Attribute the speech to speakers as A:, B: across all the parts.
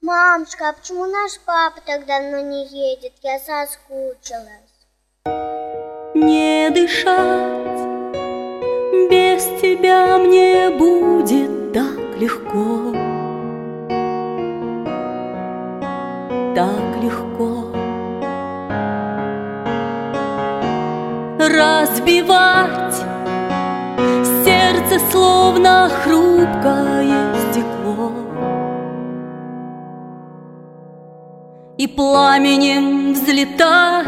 A: Мамушка, а почему наш папа так давно не едет? Я соскучилась.
B: Не дышать без тебя мне будет так легко, так легко. Разбивать сердце словно хрупкое стекло и пламенем взлетать.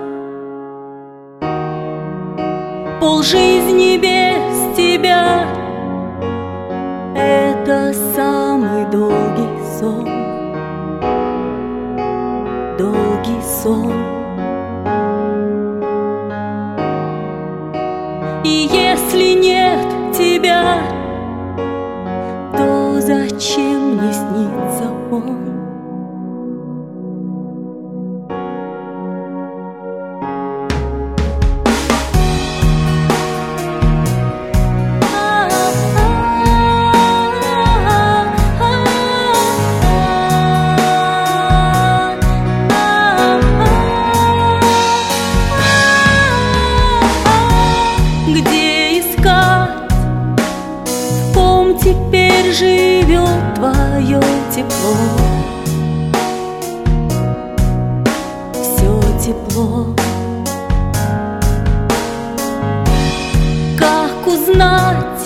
B: Полжизни без тебя — это самый долгий сон, долгий сон. И если нет тебя, то зачем мне снится он? Где искать, в ком теперь живет твое тепло? Все тепло. Как узнать,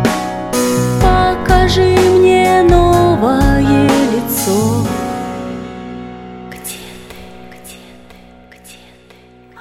B: покажи мне новое лицо. Где ты, где ты, где ты?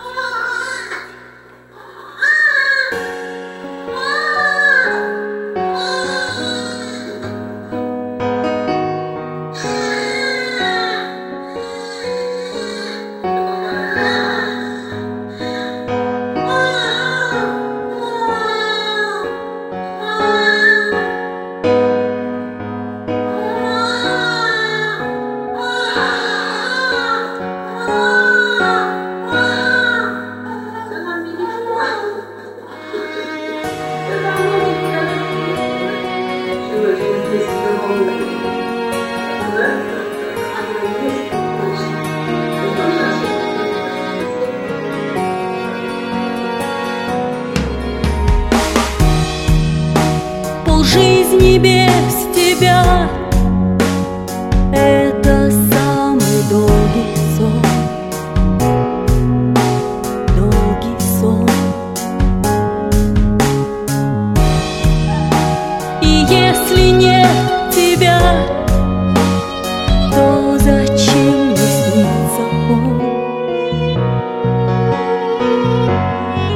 B: Полжизни без тебя — это самый долгий сон, долгий сон. И если нет тебя, то зачем мне снится он?